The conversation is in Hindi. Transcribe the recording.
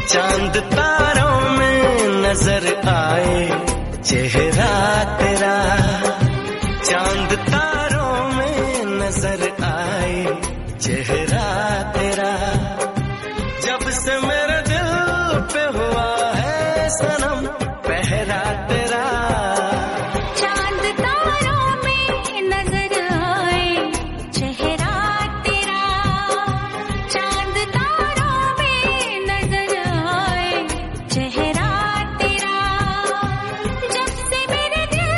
चांद तारों में नजर आए चेहरा तेरा, चांद तारों में नजर आए चेहरा तेरा। जब से मेरे दिल पे हुआ है सनम पहरा